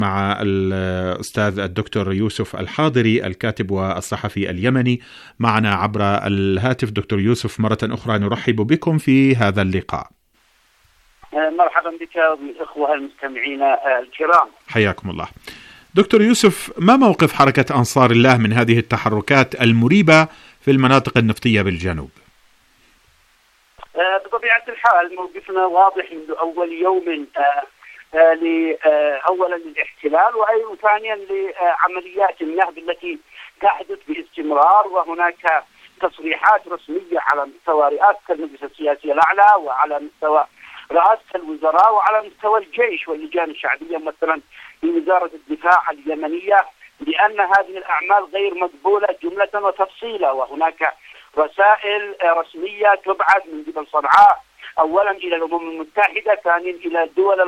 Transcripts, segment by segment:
مع الأستاذ الدكتور يوسف الحاضري الكاتب والصحفي اليمني معنا عبر الهاتف. دكتور يوسف، مرة أخرى نرحب بكم في هذا اللقاء. مرحبا بك وبالإخوة المستمعين الكرام، حياكم الله. دكتور يوسف، ما موقف حركة أنصار الله من هذه التحركات المريبة في المناطق النفطية بالجنوب؟ بطبيعة الحال موقفنا واضح منذ أول يوم، أولا للاحتلال وثانيا لعمليات النهب التي تحدث باستمرار، وهناك تصريحات رسمية على مستوى رئاسة المجلس السياسي الأعلى وعلى مستوى رئاسة الوزراء وعلى مستوى الجيش واللجان الشعبية مثلا في وزارة الدفاع اليمنية بأن هذه الأعمال غير مقبولة جملة وتفصيلا. وهناك رسائل رسمية تبعث من قبل صنعاء أولا إلى الأمم المتحدة، ثانيا إلى الدول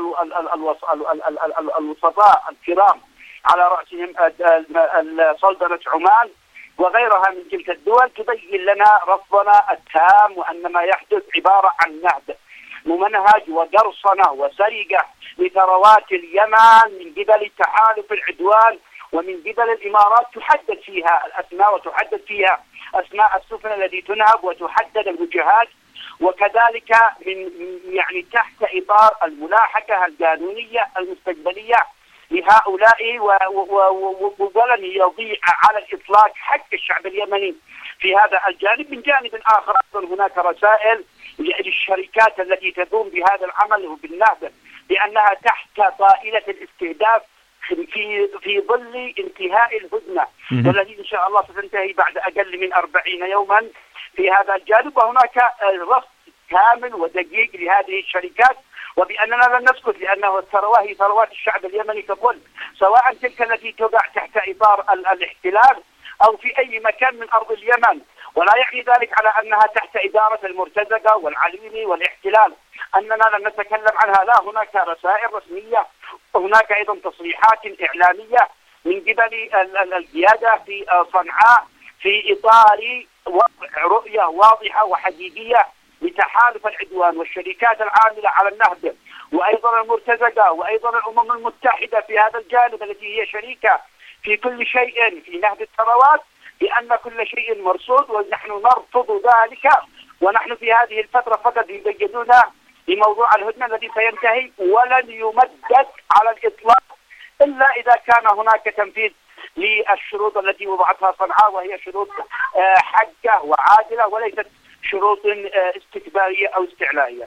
الوسطاء الكرام على رأسهم سلطنة عمان وغيرها من تلك الدول، تبين لنا رفضنا التام وأن ما يحدث عبارة عن نهب ممنهج وقرصنة وسرقة لثروات اليمن من قبل تحالف العدوان ومن قبل الإمارات، تحدد فيها الأسماء وتحدد فيها أسماء السفن التي تنهب وتحدد الوجهات، وكذلك من تحت إطار الملاحقة القانونية المستقبلية لهؤلاء، ولن يضيع على الإطلاق حق الشعب اليمني في هذا الجانب. من جانب آخر هناك رسائل للشركات التي تقوم بهذا العمل وبالنهب بأنها تحت طائلة الاستهداف في ظل انتهاء الهدنة والتي إن شاء الله ستنتهي بعد أقل من 40 يوما في هذا الجانب. وهناك رصد كامل ودقيق لهذه الشركات، وبأننا لن نسكت لأنه الثروة هي ثروات الشعب اليمني ككل، سواء تلك التي تباع تحت إطار الاحتلال أو في أي مكان من أرض اليمن، ولا يعني ذلك على أنها تحت إدارة المرتزقة والعليمي والاحتلال أننا لن نتكلم عنها. لا، هناك رسائل رسمية وهناك أيضا تصريحات إعلامية من قبل القيادة في صنعاء في إطار وضع رؤية واضحة وحقيقية لتحالف العدوان والشركات العاملة على النهب وأيضا المرتزقة وأيضا الأمم المتحدة في هذا الجانب التي هي شريكة في كل شيء في نهب الثروات، بأن كل شيء مرصود ونحن نرفض ذلك. ونحن في هذه الفترة فقط يبينونا بموضوع الهدنة الذي سينتهي ولن يمدد على الإطلاق إلا إذا كان هناك تنفيذ للشروط التي وضعتها صنعاء، وهي شروط حقة وعادلة وليست شروط استكبارية أو استعلائية.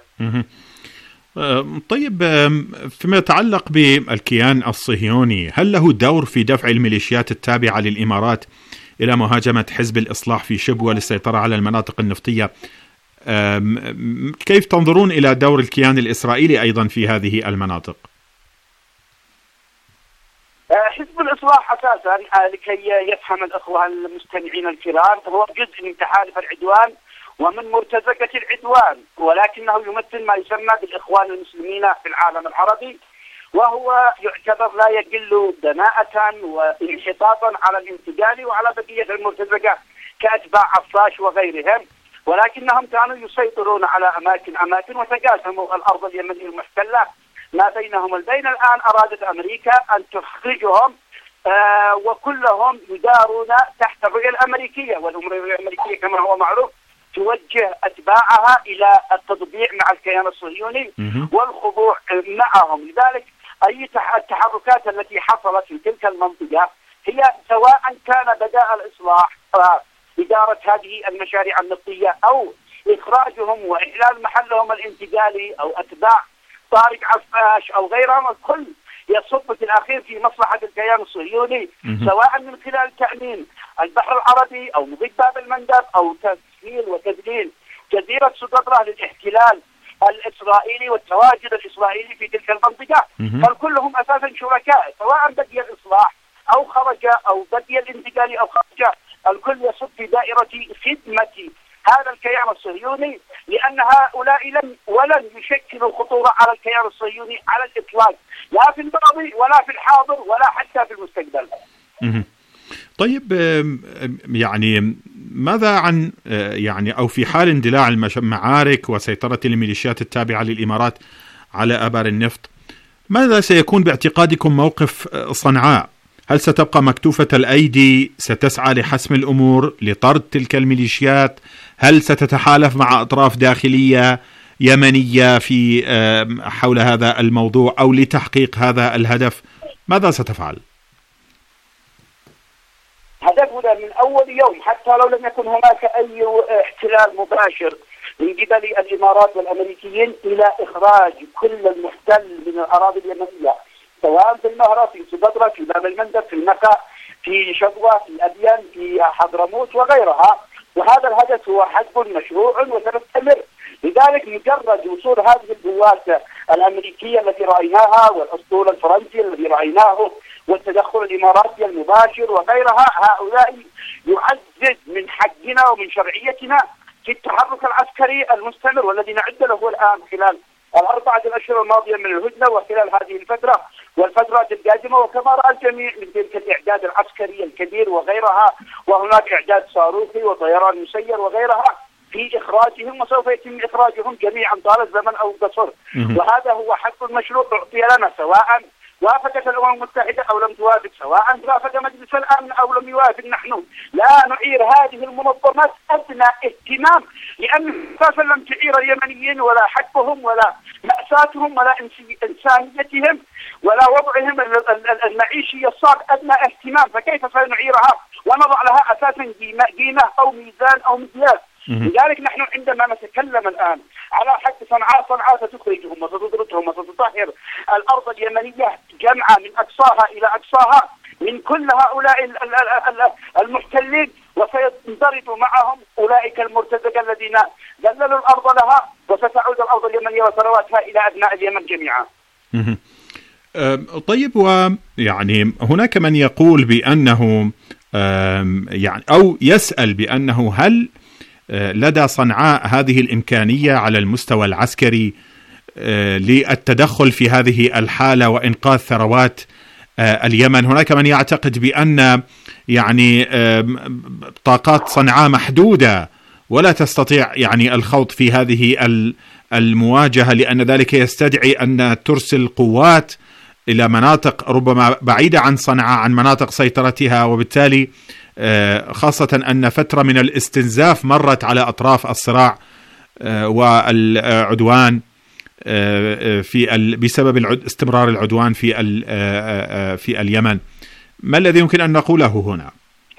طيب، فيما يتعلق بالكيان الصهيوني، هل له دور في دفع الميليشيات التابعة للإمارات إلى مهاجمة حزب الإصلاح في شبوة للسيطرة على المناطق النفطية؟ كيف تنظرون إلى دور الكيان الإسرائيلي أيضا في هذه المناطق؟ حزب الإصلاح أساسا لكي يفهم الأخوة المستمعين الكرام هو جزء من تحالف العدوان ومن مرتزقة العدوان، ولكنه يمثل ما يسمى بالإخوان المسلمين في العالم العربي، وهو يعتبر لا يقل دناءة وانحطاطا على الانتقال وعلى بقية المرتزقة كأتباع عفاش وغيرهم، ولكنهم كانوا يسيطرون على أماكن وتقاسموا الأرض اليمنية المحتلة ما بينهم البين. الآن أرادت أمريكا أن تخرجهم وكلهم يدارون تحت الرؤية الأمريكية، والرؤية الأمريكية كما هو معروف توجه أتباعها إلى التطبيع مع الكيان الصهيوني والخضوع معهم. لذلك أي التحركات التي حصلت في تلك المنطقة هي سواء كان بداء الإصلاح إدارة هذه المشاريع النفطية أو إخراجهم وإحلال محلهم الانتقالي أو أتباع طارق عفاش أو غيرهم، الكل يصب في الأخير في مصلحة الكيان الصهيوني، سواء من خلال تأمين البحر العربي أو مضيق باب المندب أو تسهيل وتذليل جزيرة سقطرى للاحتلال الإسرائيلي والتواجد الإسرائيلي في تلك المنطقة. فالكلهم أساسا شركاء، سواء بقي الإصلاح أو خرج أو بقي الانتقالي أو خرج، الكل يصب في دائرة خدمة هذا الكيان الصهيوني، لأن هؤلاء ولن يشكلوا خطورة على الكيان الصهيوني على الإطلاق، لا في الماضي ولا في الحاضر ولا حتى في المستقبل. طيب، يعني ماذا عن أو في حال اندلاع المعارك وسيطرة الميليشيات التابعة للإمارات على آبار النفط، ماذا سيكون باعتقادكم موقف صنعاء؟ هل ستبقى مكتوفة الأيدي؟ ستسعى لحسم الأمور لطرد تلك الميليشيات؟ هل ستتحالف مع أطراف داخلية يمنية في حول هذا الموضوع أو لتحقيق هذا الهدف؟ ماذا ستفعل؟ هدفنا من أول يوم حتى لو لم يكن هناك أي احتلال مباشر من قبل الإمارات والأمريكيين إلى إخراج كل المحتل من الأراضي اليمنية، سواء في المهرة، في سدرة، في باب المندب، في النقع، في شبوة، في أبيان، في حضرموت وغيرها. وهذا الهدف هو حسب مشروع وسنستمر. لذلك مجرد وصول هذه القوات الأمريكية التي رأيناها والأسطول الفرنسي الذي رأيناه والتدخل الإماراتي المباشر وغيرها، هؤلاء يعزز من حقنا ومن شرعيتنا في التحرك العسكري المستمر والذي نعد له الآن خلال الأربعة الأشهر الماضية من الهدنة وخلال هذه الفترة والفترات القادمة. وكما رأى الجميع من تلك الإعداد العسكري الكبير وغيرها، وهناك إعداد صاروخي وطيران مسير وغيرها في إخراجهم، وسوف يتم إخراجهم جميعا طال الزمن أو القصر. وهذا هو حق المشروع أعطي لنا، سواء وافقت الأمم المتحدة أو لم توافق، سواء وافق مجلس الأمن أو لم يوافق. نحن لا نعير هذه المنظمات أدنى اهتمام، لأن أساسا لم تعير اليمنيين ولا حقهم ولا مأساتهم ولا إنسانيتهم ولا وضعهم المعيشي الصعب أدنى اهتمام، فكيف سنعيرها ونضع لها أساسا قيمة أو ميزان أو مقياس؟ لذلك نحن عندما نتكلم الآن على حق صنعاء ستخرجهم وستطردهم وستطهر الأرض اليمنية جمعة من أقصاها إلى أقصاها من كل هؤلاء المحتلين، وسينضرب معهم أولئك المرتزقة الذين ذللوا الأرض لها، وستعود الأرض اليمنية وثرواتها إلى أبناء اليمن جميعا. طيب، ويعني هناك من يقول بأنه يعني أو يسأل بأنه هل لدى صنعاء هذه الإمكانية على المستوى العسكري للتدخل في هذه الحالة وإنقاذ ثروات اليمن؟ هناك من يعتقد بأن يعني طاقات صنعاء محدودة ولا تستطيع يعني الخوض في هذه المواجهة، لأن ذلك يستدعي أن ترسل قوات إلى مناطق ربما بعيدة عن صنعاء، عن مناطق سيطرتها، وبالتالي خاصة أن فترة من الاستنزاف مرت على أطراف الصراع والعدوان بسبب استمرار العدوان في اليمن. ما الذي يمكن أن نقوله هنا؟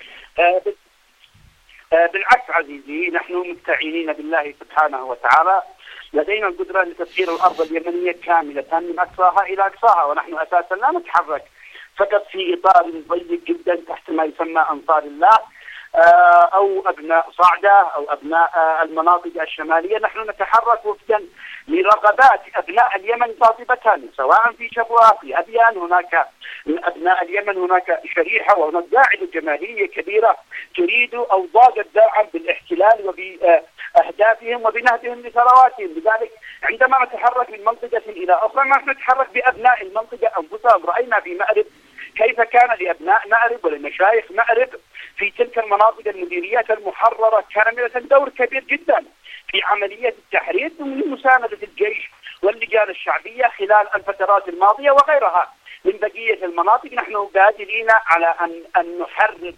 بالعكس عزيزي، نحن مستعينين بالله سبحانه وتعالى، لدينا القدرة لتسخير الأرض اليمنية كاملة من أقصاها إلى أقصاها، ونحن أساسا لا نتحرك فقط في إطار ضيق جدا تحت ما يسمى أنصار الله أو أبناء صعدة أو أبناء المناطق الشمالية. نحن نتحرك وفقا لرغبات أبناء اليمن قاطبة، سواء في شبوة في أبيان. هناك من أبناء اليمن هناك شريحة وهناك قاعدة جماهيرية كبيرة تريد أو ضاقت ذرعا بالاحتلال وبأهدافهم وبنهبهم لثرواتهم. لذلك عندما نتحرك من منطقة إلى أخرى نحن نتحرك بأبناء المنطقة أنفسهم. رأينا في مأرب كيف كان لأبناء مأرب ولمشايخ مأرب في تلك المناطق المديريات المحررة كاملة دور كبير جدا في عملية التحرير من مساندة الجيش واللجان الشعبية خلال الفترات الماضية وغيرها من بقية المناطق. نحن قادرين على أن نحرر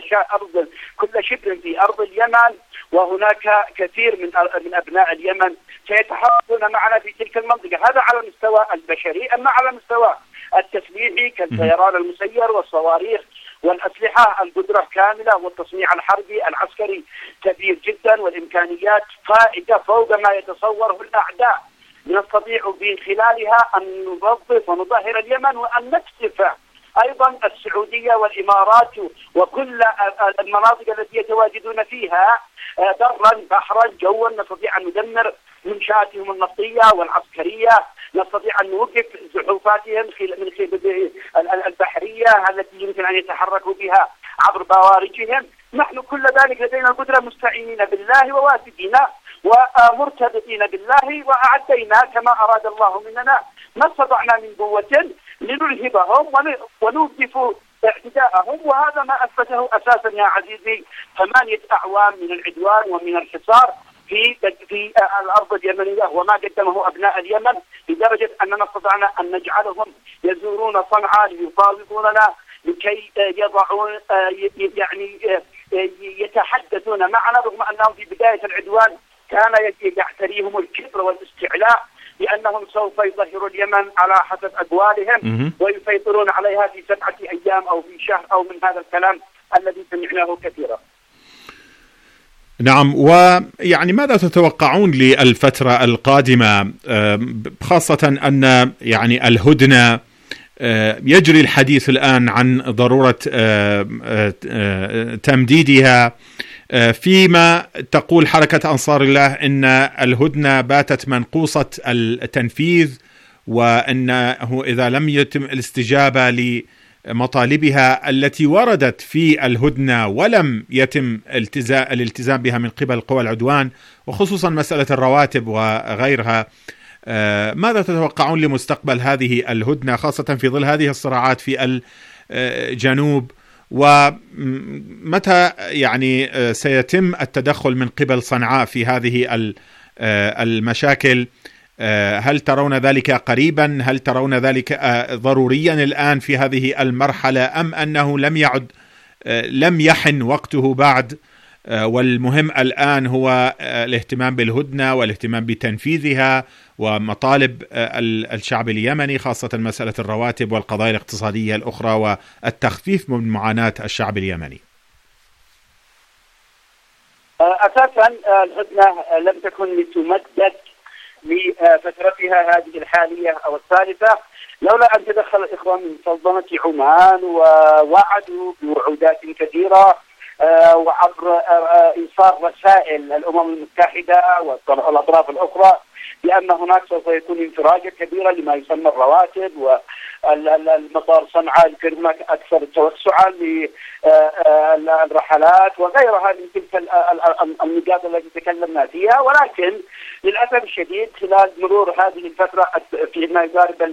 كل شبر في أرض اليمن، وهناك كثير من أبناء اليمن سيتحركون معنا في تلك المنطقة. هذا على المستوى البشري. أما على المستوى التسليحي كالطيران المسير والصواريخ والأسلحة، القدرة كاملة، والتصنيع الحربي العسكري كبير جدا، والإمكانيات فائقة فوق ما يتصوره الأعداء. نستطيع من خلالها أن ننظف ونطهر اليمن وأن نكشف أيضا السعودية والإمارات وكل المناطق التي يتواجدون فيها برا بحرا جوا. نستطيع أن ندمر منشآتهم النفطية والعسكرية، نستطيع أن نوقف زحوفاتهم من البحرية التي يمكن أن يتحركوا بها عبر بوارجهم. نحن كل ذلك لدينا القدرة، مستعينين بالله وواثقين ومرتبطين بالله، وأعدينا كما أراد الله مننا ما استطعنا من قوة لنلهبهم ونوقف اعتداءهم. وهذا ما أثبته أساسا يا عزيزي 8 أعوام من العدوان ومن الحصار في الأرض اليمنية وما قدمه أبناء اليمن، لدرجة أننا استطعنا أن نجعلهم يزورون صنعاء ليفاوضوننا لكي يضعون يعني يتحدثون معنا، رغم أنهم في بداية العدوان كان يعتريهم الكبر والاستعلاء بأنهم سوف يظهروا اليمن على حسب أقوالهم ويسيطرون عليها في 7 أيام أو في شهر أو من هذا الكلام الذي سمعناه كثيرا. نعم، ويعني ماذا تتوقعون للفترة القادمة، خاصة أن يعني الهدنة يجري الحديث الآن عن ضرورة تمديدها، فيما تقول حركة أنصار الله إن الهدنة باتت منقوصة التنفيذ، وأنه إذا لم يتم الاستجابة لمطالبها التي وردت في الهدنة ولم يتم الالتزام بها من قبل قوى العدوان، وخصوصا مسألة الرواتب وغيرها، ماذا تتوقعون لمستقبل هذه الهدنة خاصة في ظل هذه الصراعات في الجنوب؟ ومتى يعني سيتم التدخل من قبل صنعاء في هذه المشاكل؟ هل ترون ذلك قريبا؟ هل ترون ذلك ضروريا الآن في هذه المرحلة، أم أنه لم يحن وقته بعد، والمهم الآن هو الاهتمام بالهدنة والاهتمام بتنفيذها ومطالب الشعب اليمني، خاصة مسألة الرواتب والقضايا الاقتصادية الأخرى والتخفيف من معاناة الشعب اليمني؟ أساسا الهدنة لم تكن لتمدد لفترتها هذه الحالية أو الثالثة، لولا أن تدخل الإخوان من سلطنة عمان ووعدوا بوعودات كثيرة وعبر إيصال رسائل الأمم المتحدة والأطراف الأخرى بأن هناك سوف يكون انفراجة كبيرة لما يسمى الرواتب، والمطار صنعاء يكون هناك أكثر توسعا للرحلات وغيرها من تلك النقاط التي تكلمنا فيها. ولكن للأسف الشديد خلال مرور هذه الفترة فيما يقارب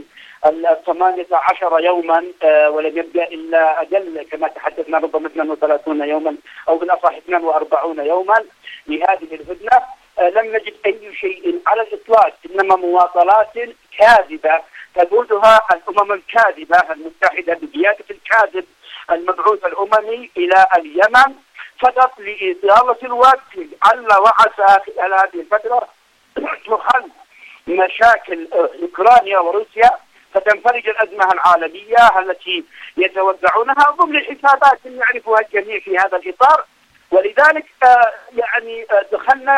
18 يوما ولم يبقى إلا أقل كما تحدثنا ربما 32 يوما أو بالأصح 42 يوما لهذه الهدنة، لم نجد أي شيء على الإطلاق، إنما مواصلات كاذبة تقودها الأمم الكاذبة المتحدة بقيادة الكاذب المبعوث الأممي إلى اليمن فقط لإطالة الوقت، لعل وعسى خلال هذه الفترة تحل مشاكل أوكرانيا وروسيا فتنفرج الأزمة العالمية التي يتوزعونها ضمن حسابات يعرفها الجميع في هذا الإطار. ولذلك يعني دخلنا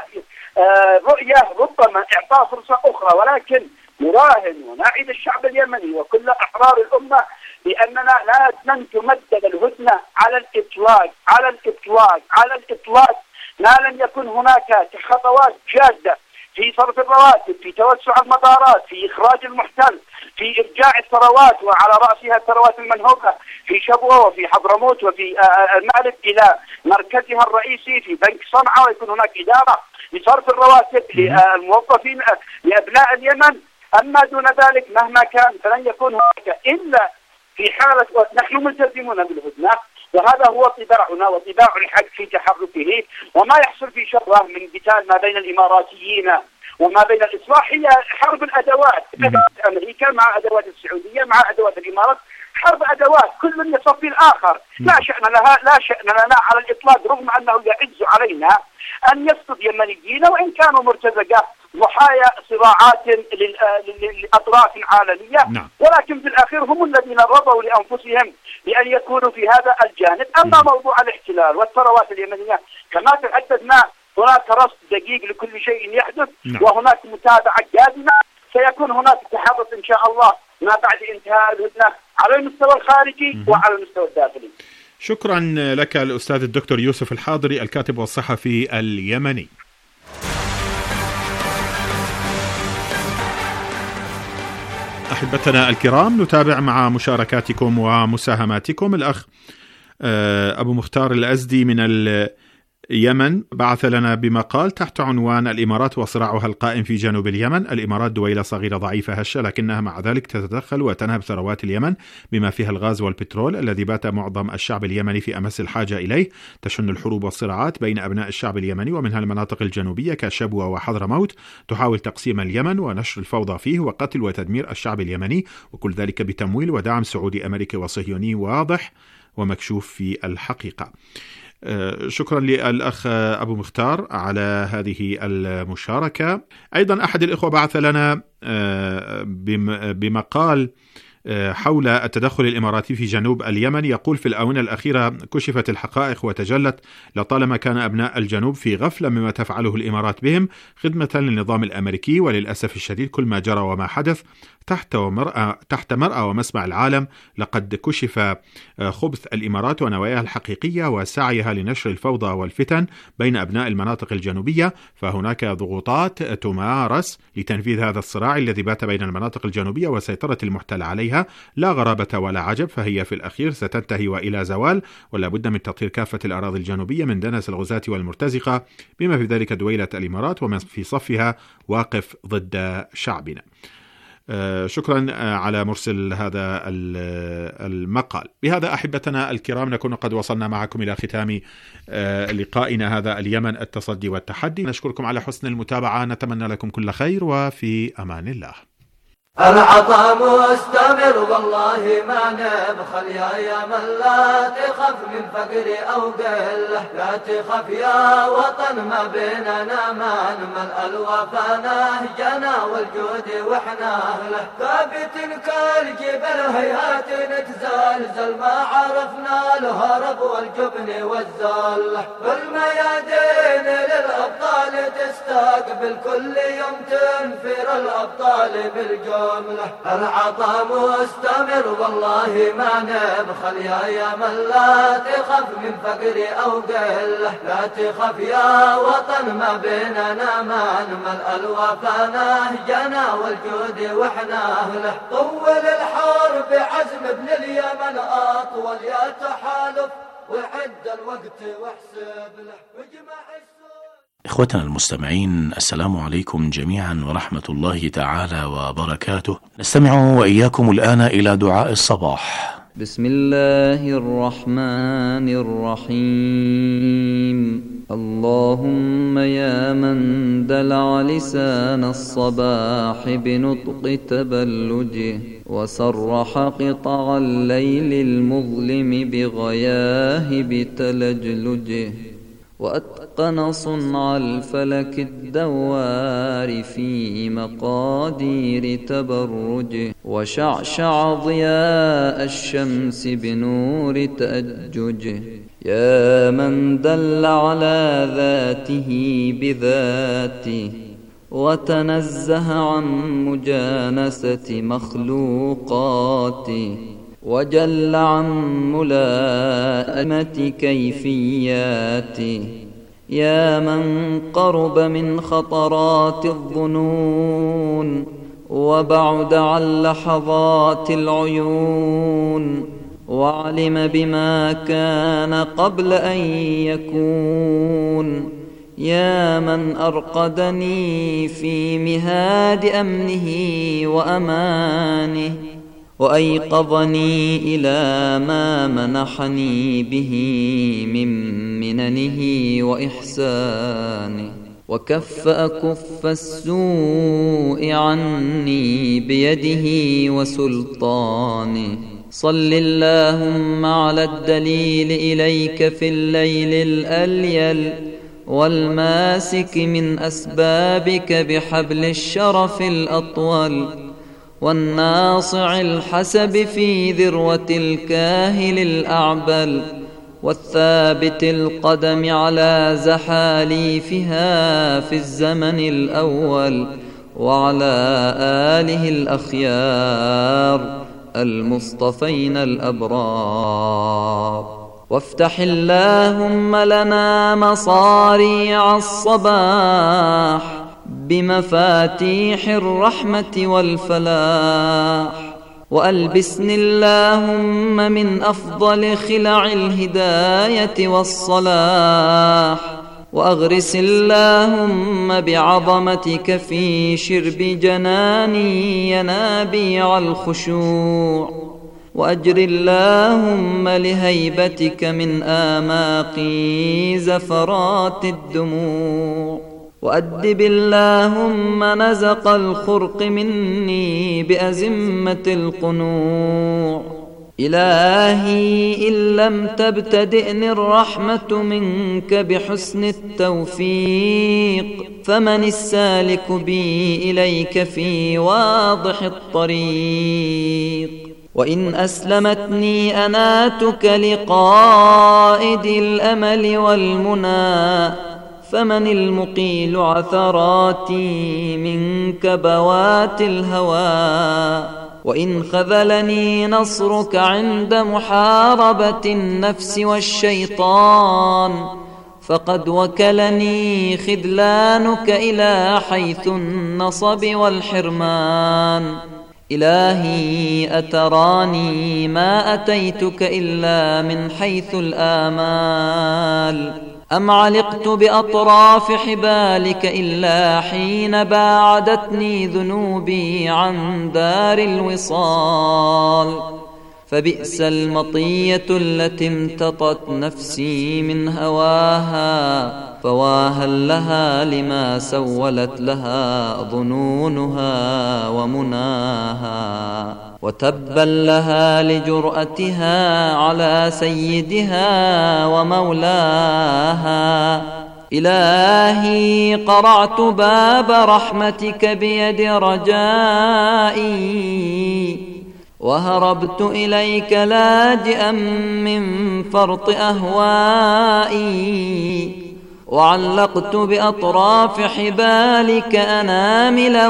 كرؤية ربما إعطاء فرصة أخرى، ولكن نراهن ونعد الشعب اليمني وكل أحرار الأمة بأننا لن تمدد الهدنة على الإطلاق على الإطلاق على الإطلاق ما لم يكن هناك خطوات جادة في صرف الرواتب، في توسع المطارات، في إخراج المحتل، في إرجاع الثروات وعلى رأسها الثروات المنهوبة في شبوة وفي حضرموت وفي المأرب إلى مركزها الرئيسي في بنك صنعاء، ويكون هناك إدارة لصرف الرواتب للموظفين لأبناء اليمن. أما دون ذلك مهما كان فلن يكون هناك إلا في حالة نحن ملتزمون بالهدنة، وهذا هو طباعنا وطباع الحق في تحركه، وما يحصل في شبوة من قتال ما بين الإماراتيين وما بين الإصلاح هي حرب الأدوات، أدوات أمريكا مع أدوات السعودية مع أدوات الإمارات، حرب أدوات كل يصفي الآخر، لا شأن لنا على الإطلاق، رغم أنه يعز علينا أن يسقط يمنيين وإن كانوا مرتزقة ضحايا صراعات لأطراف عالمية، ولكن في الأخير هم الذين رضوا لأنفسهم بأن يكونوا في هذا الجانب. أما موضوع الاحتلال والثروات اليمنية كما تحدثنا هناك رصد دقيق لكل شيء يحدث وهناك متابعة جادمة، سيكون هناك تحرك إن شاء الله ما بعد انتهاء الهدنة على المستوى الخارجي وعلى المستوى الداخلي. شكرا لك الأستاذ الدكتور يوسف الحاضري الكاتب والصحفي اليمني. أحبتنا الكرام، نتابع مع مشاركاتكم ومساهماتكم. الأخ أبو مختار الأزدي من يمن بعث لنا بمقال تحت عنوان الإمارات وصراعها القائم في جنوب اليمن. الإمارات دويلة صغيرة ضعيفة هشة، لكنها مع ذلك تتدخل وتنهب ثروات اليمن بما فيها الغاز والبترول الذي بات معظم الشعب اليمني في أمس الحاجة إليه. تشن الحروب والصراعات بين أبناء الشعب اليمني ومنها المناطق الجنوبية كشبوة وحضرموت، تحاول تقسيم اليمن ونشر الفوضى فيه وقتل وتدمير الشعب اليمني، وكل ذلك بتمويل ودعم سعودي أمريكي وصهيوني واضح ومكشوف في الحقيقة. شكرا للأخ أبو مختار على هذه المشاركة. أيضا أحد الإخوة بعث لنا بمقال حول التدخل الإماراتي في جنوب اليمن، يقول: في الآونة الأخيرة كشفت الحقائق وتجلت، لطالما كان أبناء الجنوب في غفلة مما تفعله الإمارات بهم خدمة للنظام الأمريكي، وللأسف الشديد كل ما جرى وما حدث تحت مرأى ومسمع العالم. لقد كشف خبث الإمارات ونواياها الحقيقية وسعيها لنشر الفوضى والفتن بين أبناء المناطق الجنوبية، فهناك ضغوطات تمارس لتنفيذ هذا الصراع الذي بات بين المناطق الجنوبية وسيطرة المحتل عليها. لا غرابة ولا عجب، فهي في الأخير ستنتهي وإلى زوال، ولا بد من تطهير كافة الأراضي الجنوبية من دنس الغزاة والمرتزقة، بما في ذلك دويلة الإمارات ومن في صفها واقف ضد شعبنا. شكرا على مرسل هذا المقال. بهذا أحبتنا الكرام نكون قد وصلنا معكم إلى ختام لقائنا هذا اليمن التصدي والتحدي. نشكركم على حسن المتابعة، نتمنى لكم كل خير وفي أمان الله. العطاء مستمر والله ما نبخل يا من لا تخف من فقر أو قلة، لا تخف يا وطن ما بيننا ما نمل، الوفا نهجنا والجود وإحنا أهله، ثابت كالجبل هيهات نتزلزل، ما عرفنا الهرب والجبن والزلة، بالميادين للأبطال تستقبل، كل يوم تنفر الأبطال بالجود. العطاء مستمر والله ما نبخل يا من لا تخف من فقر أو قلة، لا تخف يا وطن ما بيننا ما نمل، الوفا نهجنا والجود وإحنا أهله، طول الحرب عزم ابن اليمن أطول، يا تحالف وعد الوقت واحسب له واجمع إخوتنا المستمعين، السلام عليكم جميعا ورحمة الله تعالى وبركاته. نستمع وإياكم الآن إلى دعاء الصباح. بسم الله الرحمن الرحيم. اللهم يا من دلع لسان الصباح بنطق تبلجه، وسرح قطع الليل المظلم بغياهب تلجلجه، وأتقن صنع الفلك الدوار في مقادير تبرجه، وشعشع ضياء الشمس بنور تأججه، يا من دل على ذاته بذاته، وتنزه عن مجانسة مخلوقاته، وجل عن ملائمة كيفياته، يا من قرب من خطرات الظنون، وبعد عن لحظات العيون، وعلم بما كان قبل أن يكون، يا من أرقدني في مهاد أمنه وأمانه، وأيقظني إلى ما منحني به من مننه وإحسانه، وكف أكف السوء عني بيده وسلطانه. صل اللهم على الدليل إليك في الليل الأليل، والماسك من أسبابك بحبل الشرف الأطول، والناصع الحسب في ذروة الكاهل الأعبل، والثابت القدم على زحاليفها في الزمن الأول، وعلى آله الأخيار المصطفين الأبرار. وافتح اللهم لنا مصاريع الصباح بمفاتيح الرحمة والفلاح، وألبسني اللهم من أفضل خلع الهداية والصلاح، وأغرس اللهم بعظمتك في شرب جناني ينابيع الخشوع، وأجر اللهم لهيبتك من آماقي زفرات الدموع، وأدب اللهم نزق الخرق مني بأزمة القنوع. إلهي إن لم تبتدئني الرحمة منك بحسن التوفيق، فمن السالك بي إليك في واضح الطريق؟ وإن أسلمتني أناتك لقائد الأمل والمنى، فمن المقيل عثراتي من كبوات الهوى؟ وإن خذلني نصرك عند محاربة النفس والشيطان، فقد وكلني خذلانك إلى حيث النصب والحرمان. إلهي أتراني ما أتيتك إلا من حيث الآمال، أم علقت بأطراف حبالك إلا حين باعدتني ذنوبي عن دار الوصال؟ فبئس المطية التي امتطت نفسي من هواها، فواها لها لما سولت لها ظنونها ومناها، وتبا لها لجرأتها على سيدها ومولاها. إلهي قرعت باب رحمتك بيد رجائي، وهربت إليك لاجئا من فرط أهوائي، وعلقت بأطراف حبالك أنامل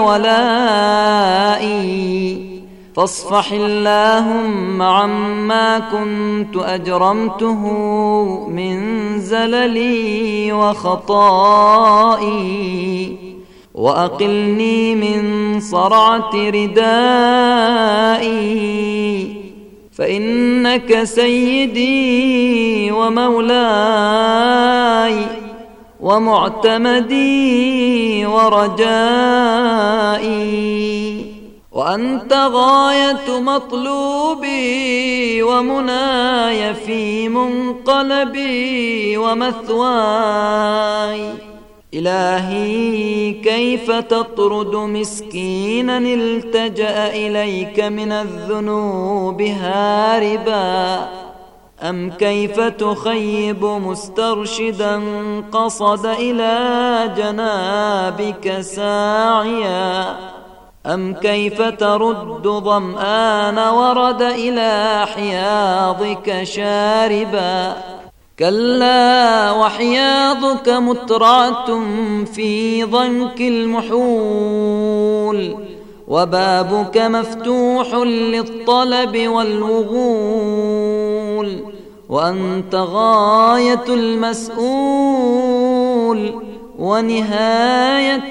ولائي. فاصفح اللهم عما كنت أجرمته من زللي وخطائي، وأقلني من صرعة ردائي، فإنك سيدي ومولاي ومعتمدي ورجائي، وأنت غاية مطلوبي ومناي في منقلبي ومثواي. إلهي كيف تطرد مسكينا التجأ إليك من الذنوب هاربا؟ أم كيف تخيب مسترشدا قصد إلى جنابك ساعيا؟ أم كيف ترد ظمآن ورد إلى حياضك شاربا؟ كلا وحياضك مترعة في ضنك المحول، وبابك مفتوح للطلب والوغول، وأنت غاية المسؤول ونهاية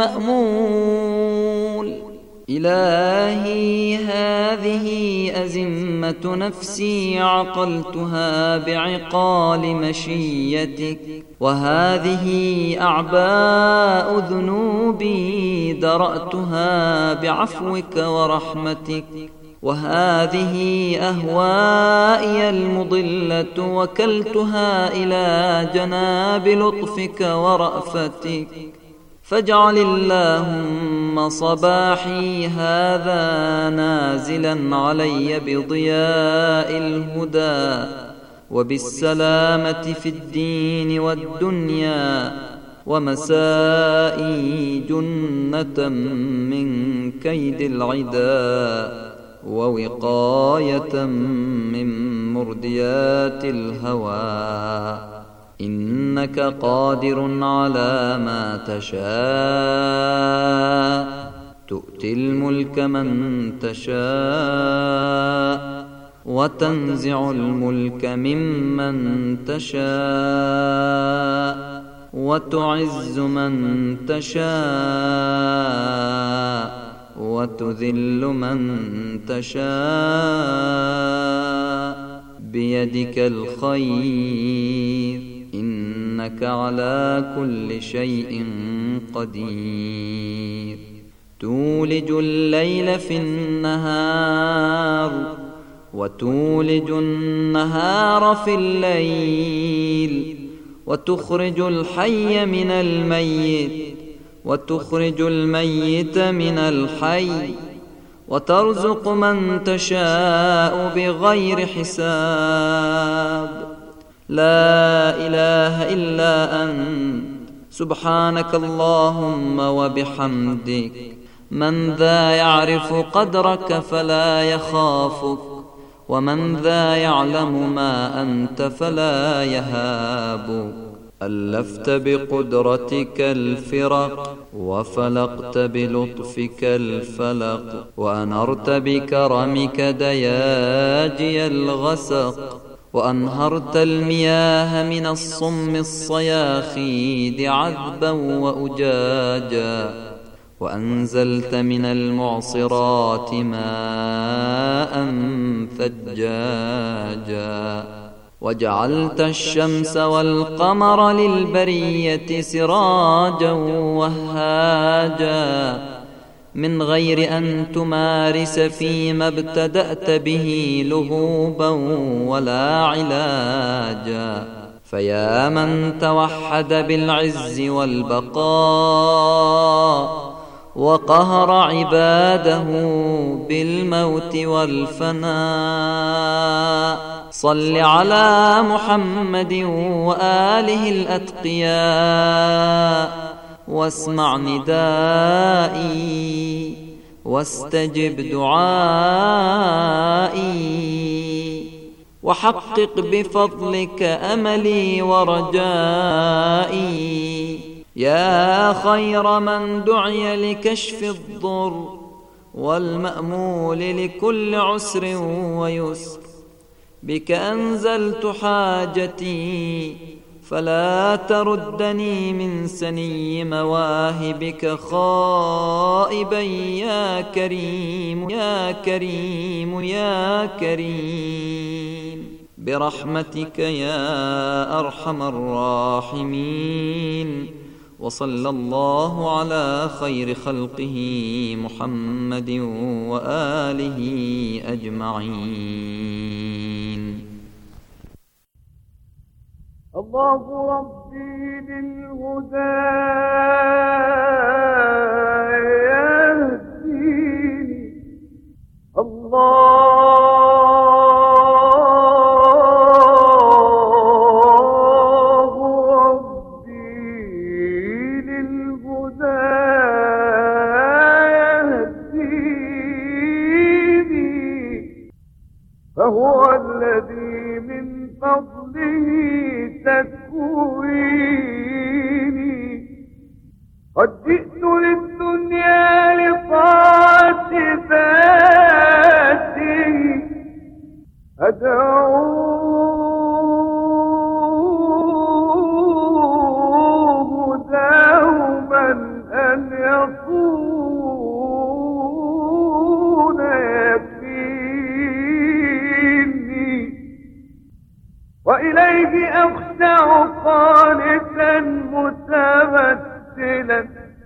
المأمول. إلهي هذه أزمة نفسي عقلتها بعقال مشيتك، وهذه أعباء ذنوبي درأتها بعفوك ورحمتك، وهذه أهوائي المضلة وكلتها إلى جناب لطفك ورأفتك. فاجعل اللهم صباحي هذا نازلا علي بضياء الهدى وبالسلامة في الدين والدنيا، ومسائي جنة من كيد العدا، ووقاية من مرديات الهوى. إنك قادر على ما تشاء، تؤتي الملك من تشاء، وتنزع الملك ممن تشاء، وتعز من تشاء، وتذل من تشاء بيدك الخير إنك على كل شيء قدير تولج الليل في النهار وتولج النهار في الليل وتخرج الحي من الميت وتخرج الميت من الحي وترزق من تشاء بغير حساب لا إله إلا أنت سبحانك اللهم وبحمدك من ذا يعرف قدرك فلا يخافك ومن ذا يعلم ما أنت فلا يهابك ألفت بقدرتك الفرق وفلقت بلطفك الفلق وأنرت بكرمك دياجي الغسق وأنهرت المياه من الصم الصياخيد عذبا وأجاجا وأنزلت من المعصرات ماء ثجاجا وجعلت الشمس والقمر للبرية سراجا وهاجا من غير أن تمارس فيما ابتدأت به لهوبا ولا علاجا فيا من توحد بالعز والبقاء وقهر عباده بالموت والفناء صل على محمد وآله الأتقياء واسمع ندائي واستجب دعائي وحقق بفضلك أملي ورجائي يا خير من دعي لكشف الضر والمأمول لكل عسر ويسر بك أنزلت حاجتي فلا تردني من سني مواهبك خائبا يا كريم يا كريم يا كريم برحمتك يا أرحم الراحمين وصلى الله على خير خلقه محمد وآله أجمعين. الله ربي للهدى يهديني الله ربي للهدى يهديني فهو الذي من فضله تكويني قد جئت للدنيا لطاعة ذاته أدعوه دوما أن يكون يكفيني وإليه أخشع قانتا متمثلا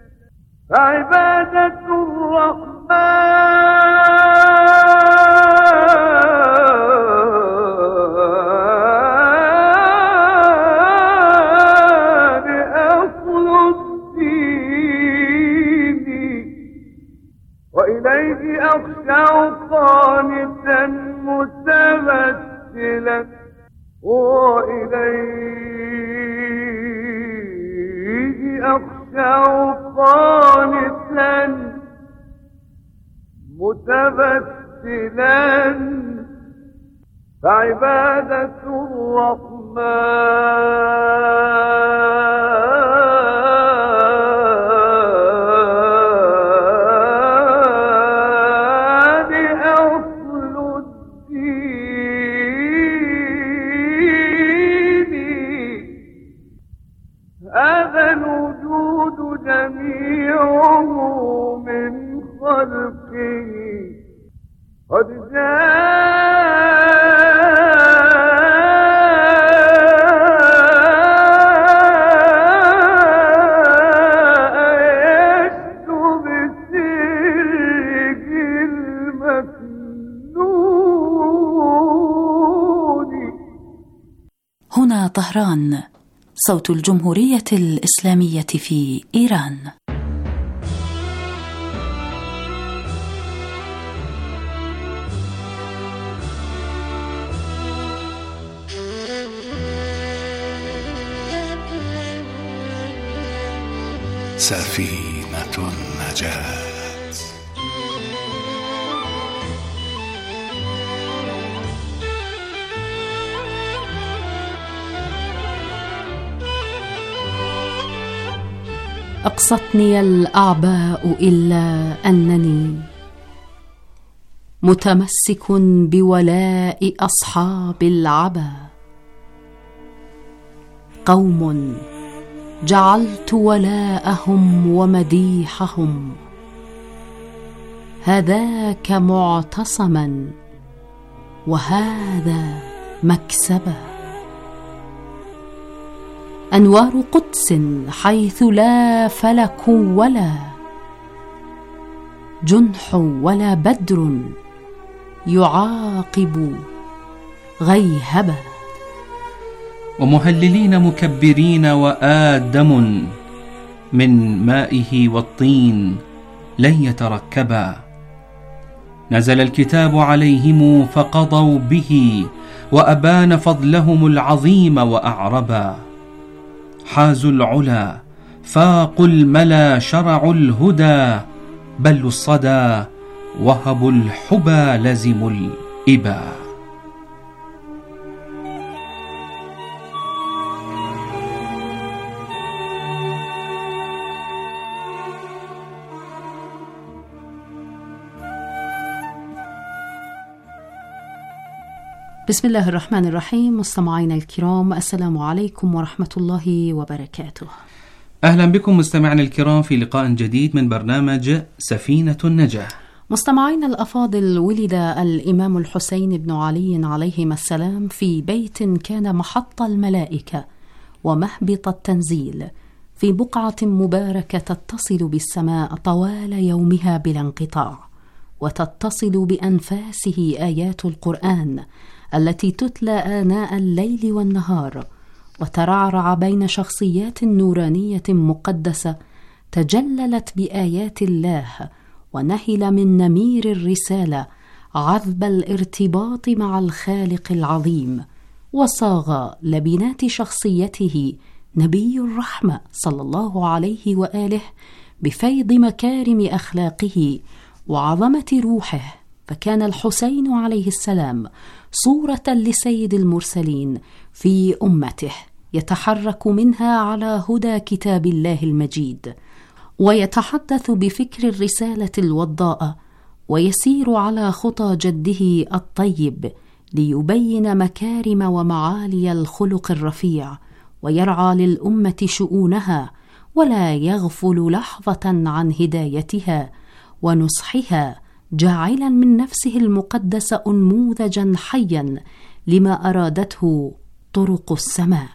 فعبادة الرحمن أصل الدين وإليه أخشع قانتا متمثلا وإليه أخشع قانتا متبتلا فعبادة الرحمن أصل الدين هذا الوجود جميعه من خلق هنا طهران، صوت الجمهورية الإسلامية في إيران. سفينة النجاة. أقصتني الأعباء إلا أنني متمسك بولاء أصحاب العبا، قوم جعلت ولاءهم ومديحهم هذاك معتصما وهذا مكسبا. أنوار قدس حيث لا فلك ولا جنح ولا بدر يعاقب غيهبا. ومهللين مكبرين وآدم من مائه والطين لن يتركبا. نزل الكتاب عليهم فقضوا به وأبان فضلهم العظيم وأعربا. حازوا العلا فاقوا الملا شرعوا الهدى بلوا الصدى وهبوا الحبى لزموا الإبا. بسم الله الرحمن الرحيم. مستمعينا الكرام، السلام عليكم ورحمة الله وبركاته. أهلا بكم مستمعينا الكرام في لقاء جديد من برنامج سفينة النجاة. مستمعينا الأفاضل، ولد الإمام الحسين بن علي عليهما السلام في بيت كان محط الملائكة ومهبط التنزيل، في بقعة مباركة تتصل بالسماء طوال يومها بلا انقطاع، وتتصل بأنفاسه آيات القرآن التي تتلى آناء الليل والنهار، وترعرع بين شخصيات نورانية مقدسة تجللت بآيات الله، ونهل من نمير الرسالة عذب الارتباط مع الخالق العظيم، وصاغ لبنات شخصيته نبي الرحمة صلى الله عليه وآله بفيض مكارم أخلاقه وعظمة روحه. فكان الحسين عليه السلام صورة لسيد المرسلين في أمته، يتحرك منها على هدى كتاب الله المجيد، ويتحدث بفكر الرسالة الوضاء، ويسير على خطى جده الطيب ليبين مكارم ومعالي الخلق الرفيع، ويرعى للأمة شؤونها، ولا يغفل لحظة عن هدايتها ونصحها، جاعلا من نفسه المقدسة أنموذجا حيا لما أرادته طرق السماء.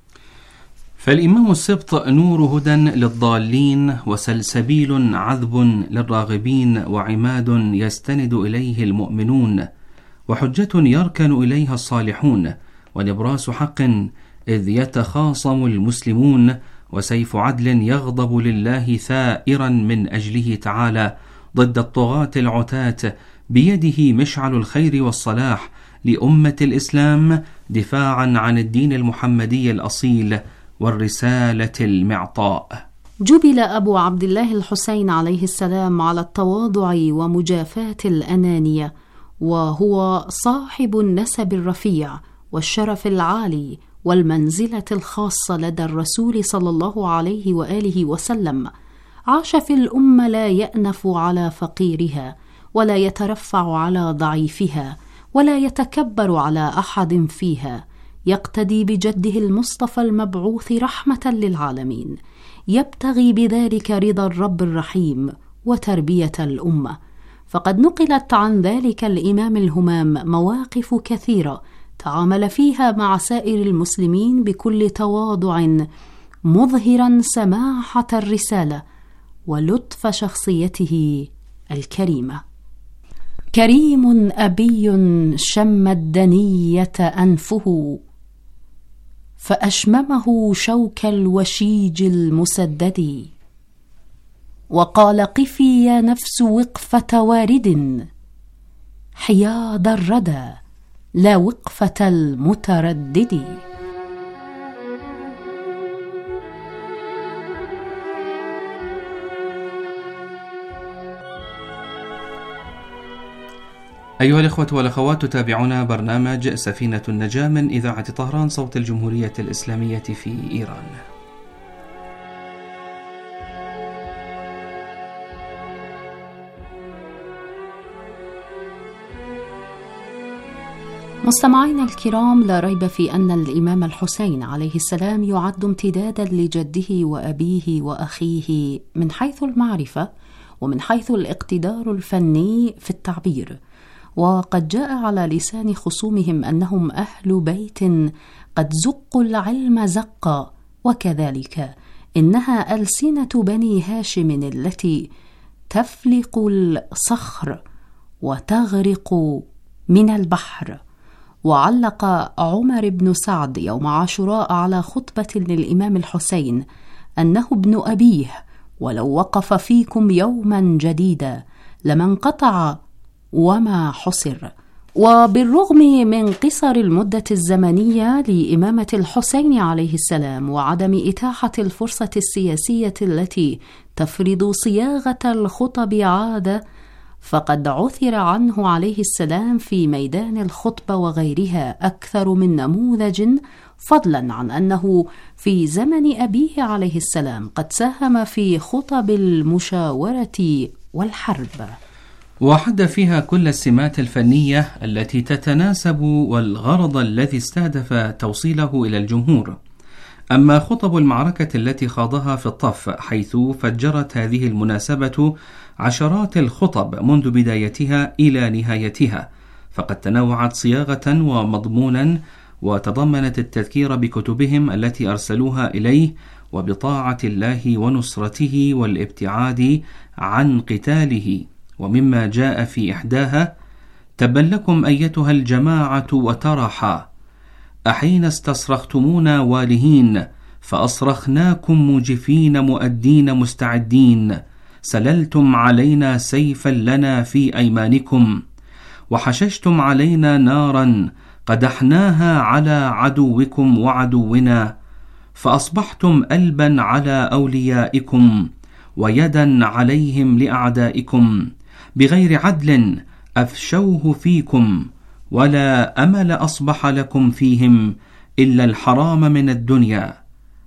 فالإمام السبط نور هدى للضالين، وسلسبيل عذب للراغبين، وعماد يستند إليه المؤمنون، وحجة يركن إليها الصالحون، ونبراس حق إذ يتخاصم المسلمون، وسيف عدل يغضب لله ثائرا من أجله تعالى ضد الطغاة العتاة، بيده مشعل الخير والصلاح لأمة الإسلام دفاعا عن الدين المحمدي الأصيل والرسالة المعطاء. جبل أبو عبد الله الحسين عليه السلام على التواضع ومجافاة الأنانية، وهو صاحب النسب الرفيع والشرف العالي والمنزلة الخاصة لدى الرسول صلى الله عليه وآله وسلم. عاش في الأمة لا يأنف على فقيرها، ولا يترفع على ضعيفها، ولا يتكبر على أحد فيها، يقتدي بجده المصطفى المبعوث رحمة للعالمين، يبتغي بذلك رضا الرب الرحيم وتربية الأمة. فقد نقلت عن ذلك الإمام الهمام مواقف كثيرة تعامل فيها مع سائر المسلمين بكل تواضع، مظهرا سماحة الرسالة ولطف شخصيته الكريمة. كريم أبي شم الدنية أنفه، فأشممه شوك الوشيج المسدد، وقال: قفي يا نفس وقفة وارد، حياض الردى لا وقفة المتردد. أيها الإخوة والأخوات، تتابعون برنامج سفينة النجاة من إذاعة طهران صوت الجمهورية الإسلامية في إيران. مستمعينا الكرام، لا ريب في أن الإمام الحسين عليه السلام يعد امتدادا لجده وأبيه وأخيه من حيث المعرفة ومن حيث الاقتدار الفني في التعبير، وقد جاء على لسان خصومهم أنهم أهل بيت قد زقوا العلم زقا، وكذلك إنها ألسنة بني هاشم التي تفلق الصخر وتغرق من البحر. وعلق عمر بن سعد يوم عاشوراء على خطبة للإمام الحسين أنه ابن أبيه، ولو وقف فيكم يوما جديدا لما انقطع وما حصر. وبالرغم من قصر المدة الزمنية لإمامة الحسين عليه السلام وعدم إتاحة الفرصة السياسية التي تفرض صياغة الخطب عادة، فقد عثر عنه عليه السلام في ميدان الخطبة وغيرها أكثر من نموذج، فضلا عن أنه في زمن أبيه عليه السلام قد ساهم في خطب المشاورة والحرب، وحد فيها كل السمات الفنية التي تتناسب والغرض الذي استهدف توصيله إلى الجمهور. أما خطب المعركة التي خاضها في الطف، حيث فجرت هذه المناسبة عشرات الخطب منذ بدايتها إلى نهايتها، فقد تنوعت صياغة ومضمونا، وتضمنت التذكير بكتبهم التي أرسلوها إليه وبطاعة الله ونصرته والابتعاد عن قتاله. ومما جاء في إحداها: تبا لكم أيتها الجماعة وترحا، أحين استصرختمونا والهين، فأصرخناكم موجفين مؤدين مستعدين، سللتم علينا سيفا لنا في أيمانكم، وحششتم علينا نارا قدحناها على عدوكم وعدونا، فأصبحتم ألبا على أوليائكم ويدا عليهم لأعدائكم، بغير عدل أفشوه فيكم، ولا أمل أصبح لكم فيهم إلا الحرام من الدنيا،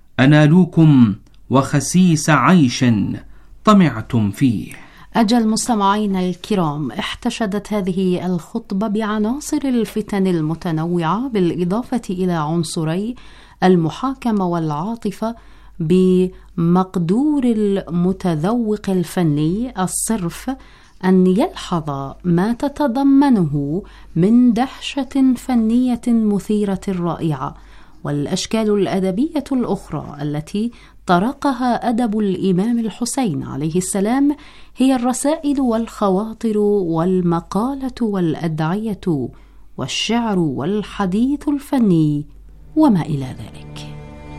أنالوكم وخسيس عيش طمعتم فيه. أجل مستمعينا الكرام، احتشدت هذه الخطبة بعناصر الفتن المتنوعة، بالإضافة إلى عنصري المحاكمة والعاطفة، بمقدور المتذوق الفني الصرف أن يلحظ ما تتضمنه من دهشة فنية مثيرة رائعة. والأشكال الأدبية الأخرى التي طرقها أدب الإمام الحسين عليه السلام هي الرسائل والخواطر والمقالة والأدعية والشعر والحديث الفني وما إلى ذلك.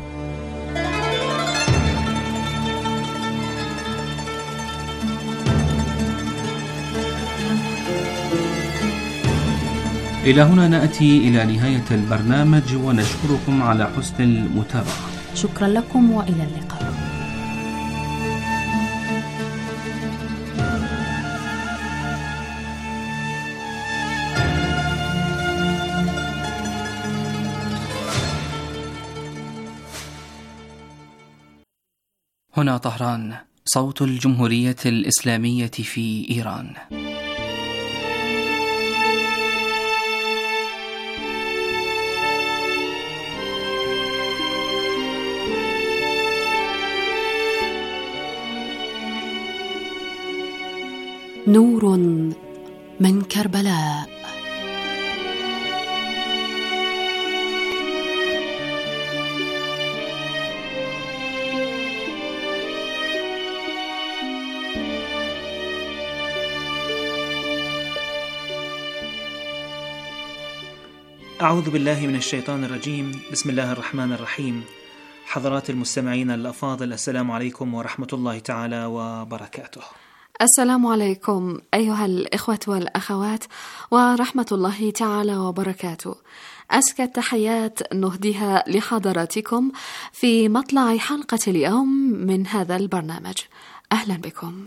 إلى هنا نأتي إلى نهاية البرنامج، ونشكركم على حسن المتابعة. شكرا لكم وإلى اللقاء. هنا طهران، صوت الجمهورية الإسلامية في إيران. نور من كربلاء، أعوذ بالله من الشيطان الرجيم. بسم الله الرحمن الرحيم. حضرات المستمعين الأفاضل، السلام عليكم ورحمة الله تعالى وبركاته. السلام عليكم أيها الإخوة والأخوات ورحمة الله تعالى وبركاته. أزكى التحيات نهديها لحضراتكم في مطلع حلقة اليوم من هذا البرنامج. أهلا بكم.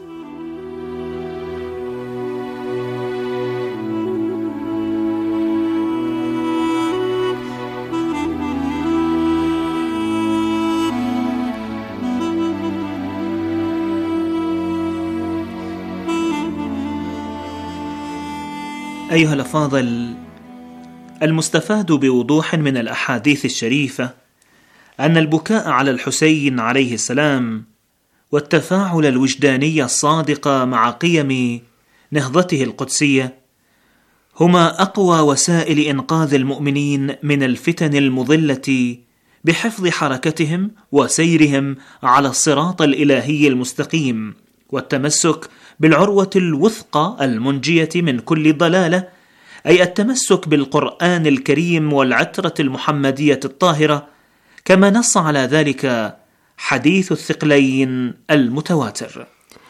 أيها الأفاضل، المستفاد بوضوح من الأحاديث الشريفة أن البكاء على الحسين عليه السلام والتفاعل الوجداني الصادق مع قيم نهضته القدسية هما أقوى وسائل إنقاذ المؤمنين من الفتن المضلة بحفظ حركتهم وسيرهم على الصراط الإلهي المستقيم، والتمسك بالعروة الوثقى المنجية من كل ضلالة، أي التمسك بالقرآن الكريم والعترة المحمدية الطاهرة، كما نص على ذلك حديث الثقلين المتواتر.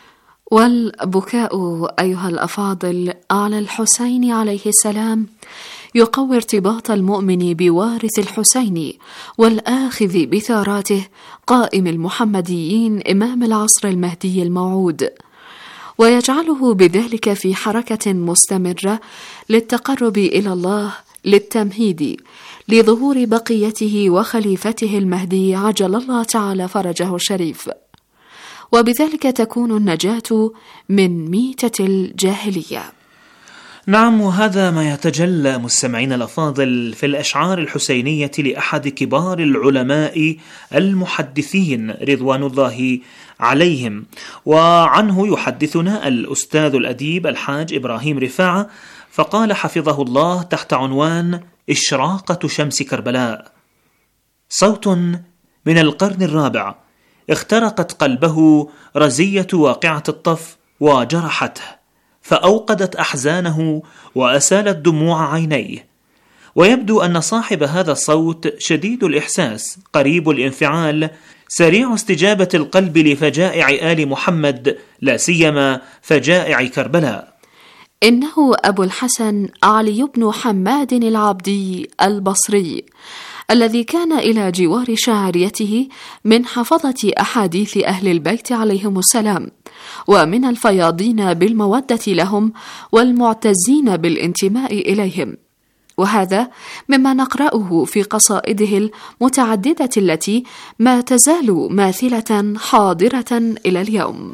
والبكاء أيها الأفاضل على الحسين عليه السلام يقوي ارتباط المؤمن بوارث الحسين والآخذ بثاراته قائم المحمديين إمام العصر المهدي الموعود، ويجعله بذلك في حركة مستمرة للتقرب إلى الله، للتمهيد لظهور بقيته وخليفته المهدي عجل الله تعالى فرجه الشريف، وبذلك تكون النجاة من ميتة الجاهلية. نعم، وهذا ما يتجلى مستمعين الأفاضل في الأشعار الحسينية لأحد كبار العلماء المحدثين رضوان الله عليهم، وعنه يحدثنا الأستاذ الأديب الحاج إبراهيم رفاعة، فقال حفظه الله تحت عنوان إشراقة شمس كربلاء: صوت من القرن الرابع اخترقت قلبه رزية واقعة الطف وجرحته، فأوقدت أحزانه وأسالت دموع عينيه، ويبدو أن صاحب هذا الصوت شديد الإحساس، قريب الانفعال، سريع استجابة القلب لفجائع آل محمد، لا سيما فجائع كربلاء. إنه أبو الحسن علي بن حماد العبدي البصري، الذي كان إلى جوار شاعريته من حفظة أحاديث أهل البيت عليهم السلام، ومن الفياضين بالمودة لهم والمعتزين بالانتماء إليهم، وهذا مما نقرأه في قصائده المتعددة التي ما تزال ماثلة حاضرة إلى اليوم.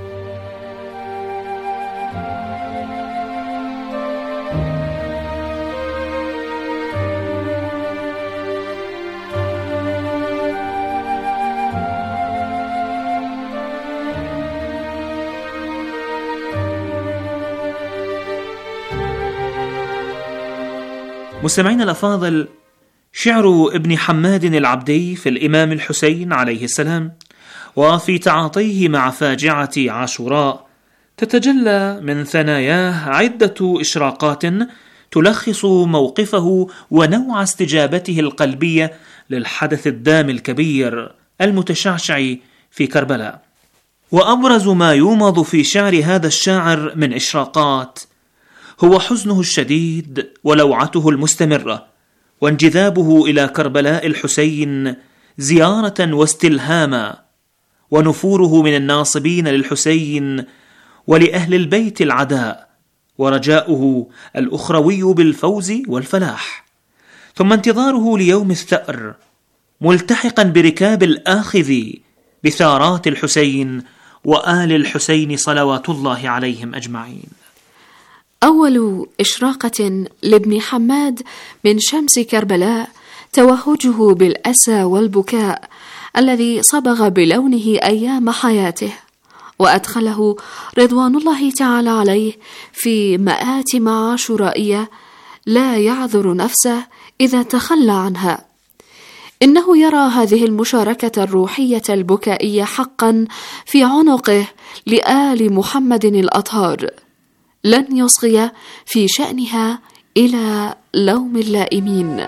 مستمعين الأفاضل، شعر ابن حماد العبدي في الإمام الحسين عليه السلام وفي تعاطيه مع فاجعة عاشوراء تتجلى من ثناياه عدة إشراقات تلخص موقفه ونوع استجابته القلبية للحدث الدامي الكبير المتشعشع في كربلاء. وأبرز ما يومض في شعر هذا الشاعر من إشراقات هو حزنه الشديد ولوعته المستمرة، وانجذابه إلى كربلاء الحسين زيارة واستلهاما، ونفوره من الناصبين للحسين ولأهل البيت العداء، ورجاؤه الأخروي بالفوز والفلاح، ثم انتظاره ليوم الثأر ملتحقا بركاب الآخذ بثارات الحسين وآل الحسين صلوات الله عليهم أجمعين. أول إشراقة لابن حماد من شمس كربلاء توهجه بالأسى والبكاء الذي صبغ بلونه أيام حياته، وأدخله رضوان الله تعالى عليه في مآتم عاشورائية لا يعذر نفسه إذا تخلى عنها. إنه يرى هذه المشاركة الروحية البكائية حقا في عنقه لآل محمد الأطهار، لن يصغي في شأنها إلى لوم اللائمين.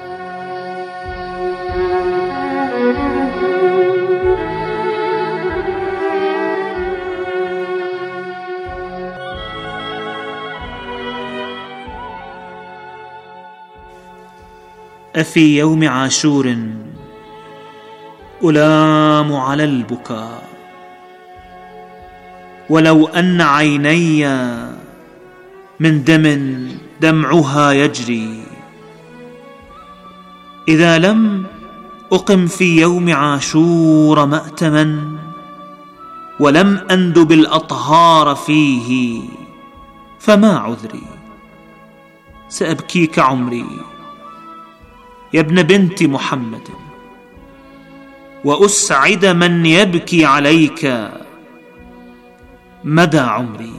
أفي يوم عاشور ألام على البكاء، ولو أن عيني من دم دمعها يجري، إذا لم أقم في يوم عاشور مأتما ولم أندب الأطهار فيه فما عذري. سأبكيك عمري يا ابن بنت محمد، وأسعد من يبكي عليك مدى عمري.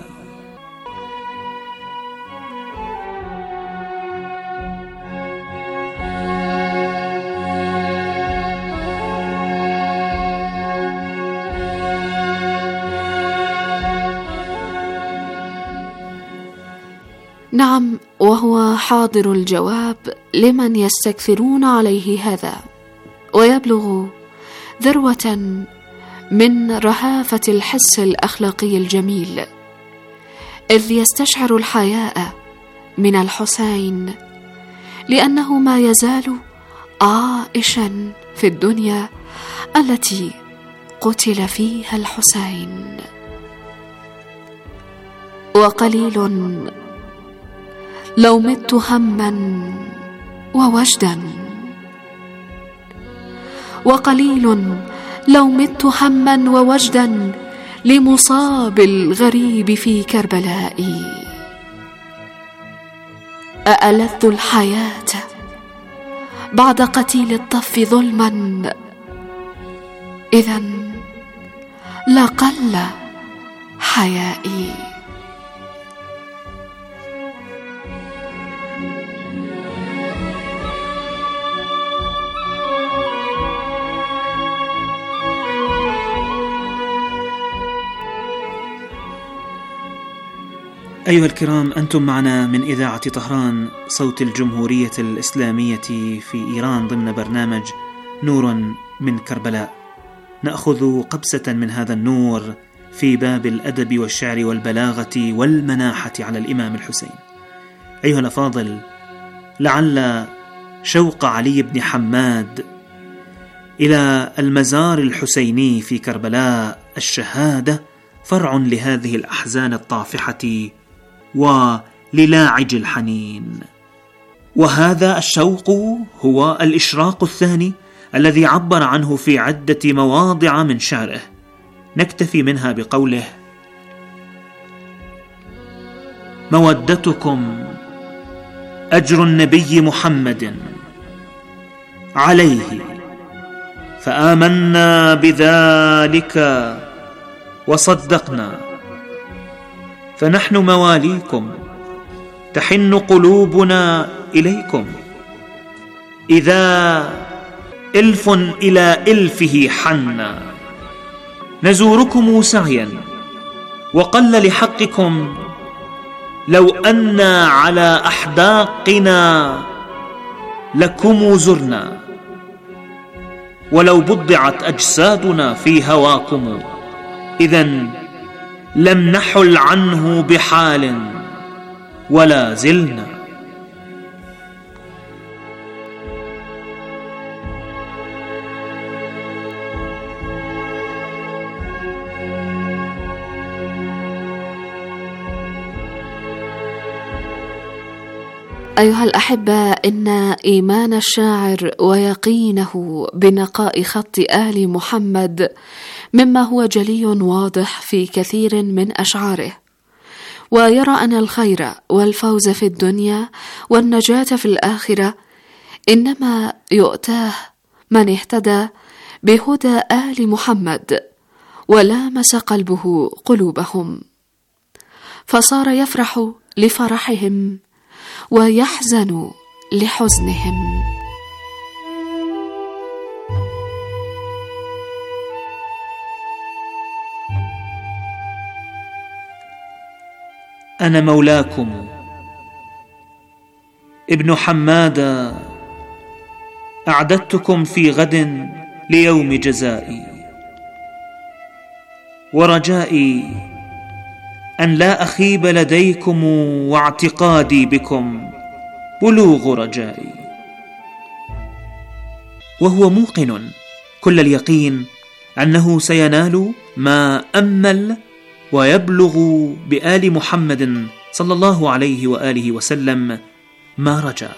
نعم، وهو حاضر الجواب لمن يستكثرون عليه هذا، ويبلغ ذروة من رهافة الحس الأخلاقي الجميل، إذ يستشعر الحياء من الحسين، لأنه ما يزال عائشا في الدنيا التي قتل فيها الحسين. وقليل لو مت هما ووجدا، وقليل لو مت هما ووجدا لمصاب الغريب في كربلاء. أألذ الحياة بعد قتيل الطف ظلما، إذن لقل حيائي. أيها الكرام، أنتم معنا من إذاعة طهران صوت الجمهورية الإسلامية في إيران ضمن برنامج نور من كربلاء. نأخذ قبسة من هذا النور في باب الأدب والشعر والبلاغة والمناحة على الإمام الحسين. أيها الأفاضل، لعل شوق علي بن حماد إلى المزار الحسيني في كربلاء الشهادة فرع لهذه الأحزان الطافحة وللاعج الحنين. وهذا الشوق هو الإشراق الثاني الذي عبر عنه في عدة مواضع من شعره، نكتفي منها بقوله: مودتكم أجر النبي محمد عليه، فآمنا بذلك وصدقنا، فنحن مواليكم تحن قلوبنا إليكم، إذا إلف إلى إلفه حنا، نزوركم سعيا، وقل لحقكم لو أنا على أحداقنا لكم زرنا، ولو بضعت أجسادنا في هواكم إذن لم نحل عنه بحال ولا زلنا. أيها الأحبة، إن إيمان الشاعر ويقينه بنقاء خط آل محمد مما هو جلي واضح في كثير من أشعاره، ويرى أن الخير والفوز في الدنيا والنجاة في الآخرة إنما يؤتاه من اهتدى بهدى آل محمد ولامس قلبه قلوبهم، فصار يفرح لفرحهم ويحزن لحزنهم. أنا مولاكم ابن حماد أعددتكم في غد ليوم جزائي، ورجائي أن لا أخيب لديكم، واعتقادي بكم بلوغ رجائي. وهو موقن كل اليقين أنه سينال ما أمل ويبلغ بآل محمد صلى الله عليه وآله وسلم ما رجا.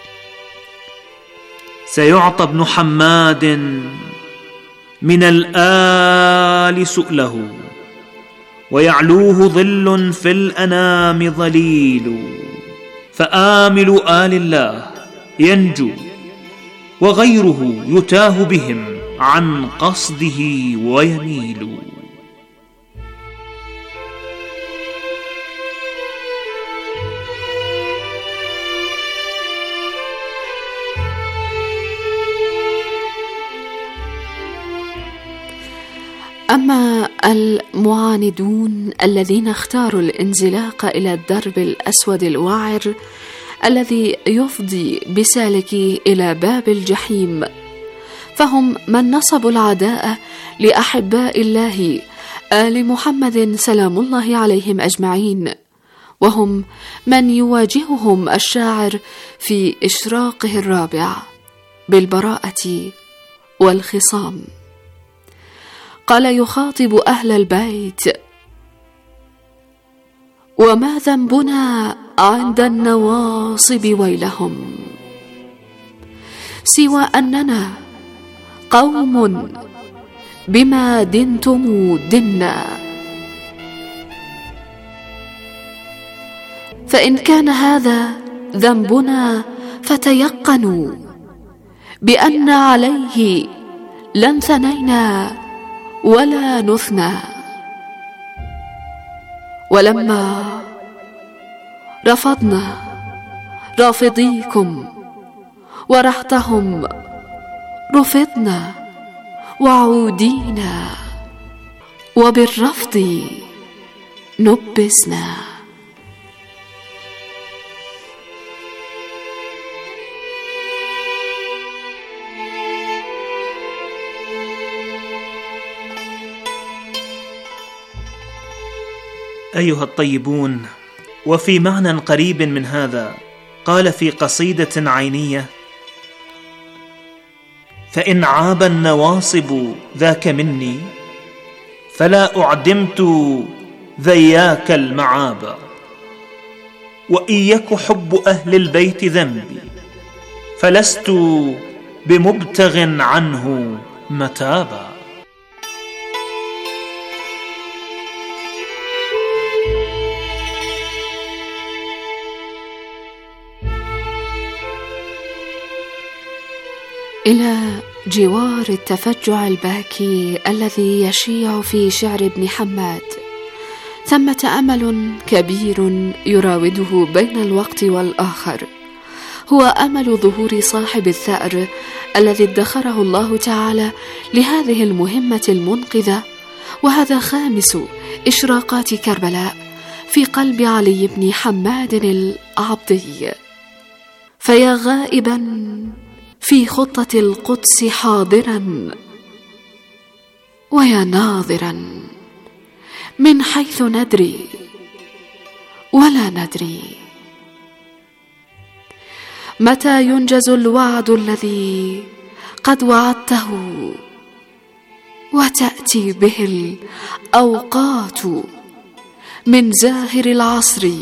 سيعطى ابن حماد من الآل سؤله، ويعلوه ظل في الأنام ظليل، فآمل آل الله ينجو، وغيره يتاه بهم عن قصده ويميل. أما المعاندون الذين اختاروا الانزلاق إلى الدرب الأسود الوعر الذي يفضي بسالكي إلى باب الجحيم، فهم من نصبوا العداء لأحباء الله آل محمد سلام الله عليهم أجمعين، وهم من يواجههم الشاعر في إشراقه الرابع بالبراءة والخصام. قال يخاطب أهل البيت: وما ذنبنا عند النواصب ويلهم، سوى أننا قوم بما دنتم دنا، فإن كان هذا ذنبنا فتيقنوا بأن عليه لن ثنينا ولا نثنى. ولما رفضنا رافضيكم ورحتهم رفضنا وعودينا، وبالرفض نبسنا. أيها الطيبون، وفي معنى قريب من هذا قال في قصيدة عينية: فإن عاب النواصب ذاك مني، فلا أعدمت ذياك المعاب، وإن يك حب أهل البيت ذنبي، فلست بمبتغ عنه متابا. إلى جوار التفجع الباكي الذي يشيع في شعر ابن حماد، ثمة أمل كبير يراوده بين الوقت والآخر، هو أمل ظهور صاحب الثأر الذي ادخره الله تعالى لهذه المهمة المنقذة. وهذا خامس إشراقات كربلاء في قلب علي بن حماد العبدي. فيا غائبا في خطة القدس حاضرا، ويا ناظرا من حيث ندري ولا ندري، متى ينجز الوعد الذي قد وعدته، وتأتي به الأوقات من زاهر العصر.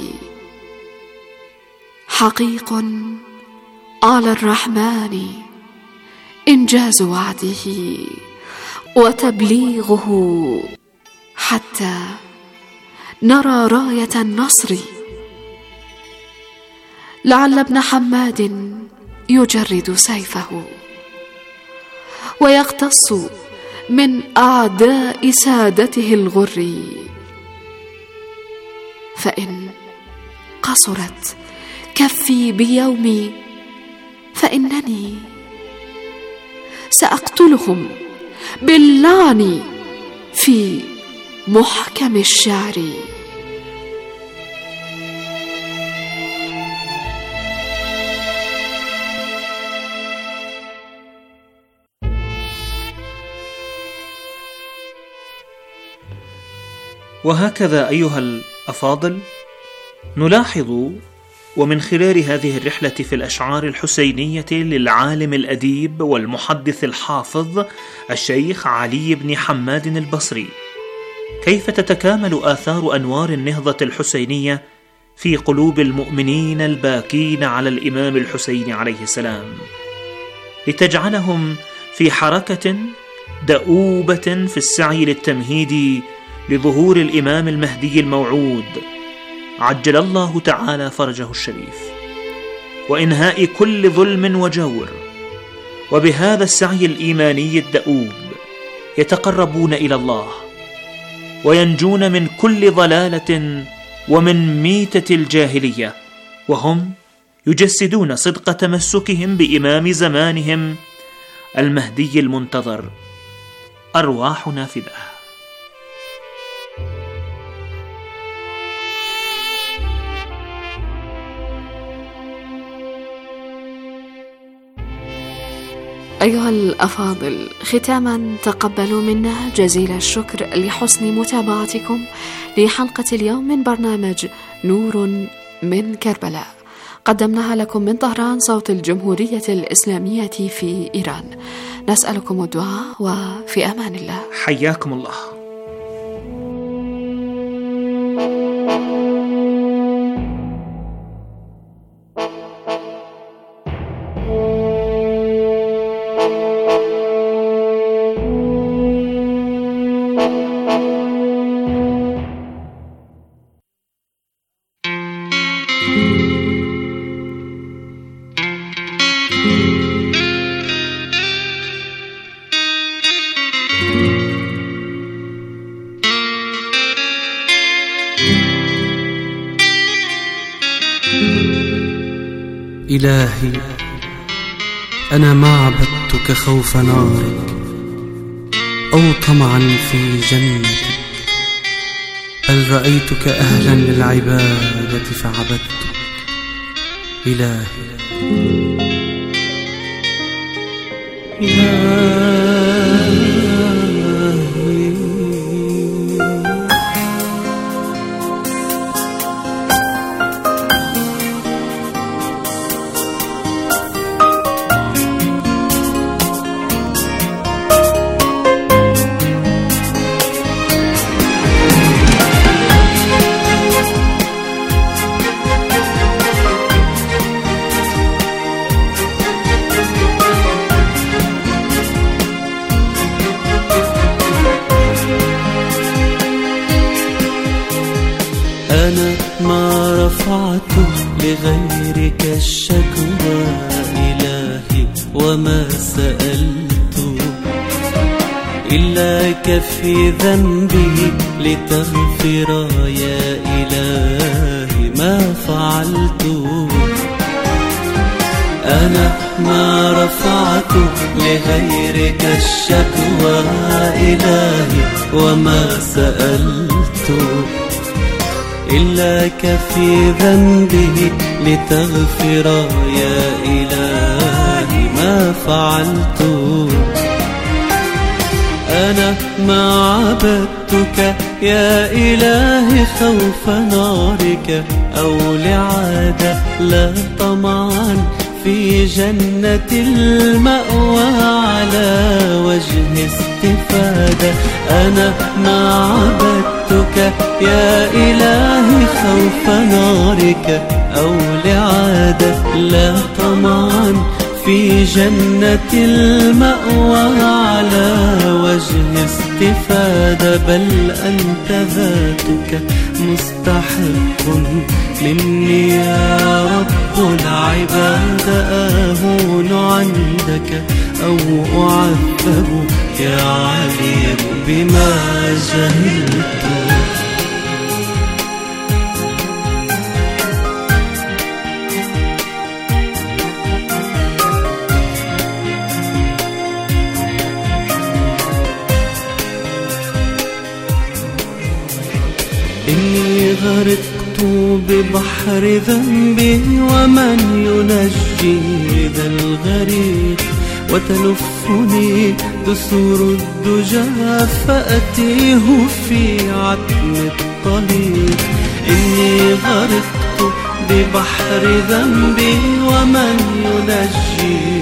حقيق على الرحمن إنجاز وعده وتبليغه، حتى نرى راية النصر. لعل ابن حماد يجرد سيفه ويقتص من أعداء سادته الغر، فإن قصرت كفي بيومي فإنني سأقتلهم باللعن في محكم الشعر. وهكذا أيها الأفاضل نلاحظ ومن خلال هذه الرحلة في الأشعار الحسينية للعالم الأديب والمحدث الحافظ الشيخ علي بن حماد البصري كيف تتكامل آثار أنوار النهضة الحسينية في قلوب المؤمنين الباكين على الإمام الحسين عليه السلام، لتجعلهم في حركة دؤوبة في السعي للتمهيد لظهور الإمام المهدي الموعود عجل الله تعالى فرجه الشريف، وإنهاء كل ظلم وجور. وبهذا السعي الإيماني الدؤوب يتقربون إلى الله وينجون من كل ضلالة ومن ميتة الجاهلية، وهم يجسدون صدق تمسكهم بإمام زمانهم المهدي المنتظر. أرواح نافذة. أيها الأفاضل، ختاما تقبلوا منا جزيل الشكر لحسن متابعتكم لحلقة اليوم من برنامج نور من كربلاء، قدمناها لكم من طهران صوت الجمهورية الإسلامية في إيران. نسألكم الدعاء وفي أمان الله. حياكم الله. إلهي، أنا ما عبدتك خوف نارك أو طمعا في جنتك، بل رأيتك أهلا للعبادة فعبدتك. إلهي أنا ما رفعت لغيرك الشكوى إلهي، وما سألت إلاك في ذنبي لتغفر يا إلهي ما فعلت. أنا ما رفعت لغيرك الشكوى إلهي، وما سألت إلاك في ذنبه لتغفر يا إلهي ما فعلت. أنا ما عبدتك يا إلهي خوف نارك أو لعادة، لا طمعا في جنة المأوى على وجه استفادة. أنا ما عبدتك يا إلهي خوف نارك أو لعادة، لا طمعا في جنة المأوى على وجه استفادة، بل أنت ذاتك مستحق مني يا رب العباد. أهون عندك أو أعذب يا عليم بما جهلت. إني غرقت ببحر ذنبي، ومن ينجي ذا الغريق وتلفني دثور الدجى فأتيه في عتم الطريق. إني غرقت ببحر ذنبي ومن ينجي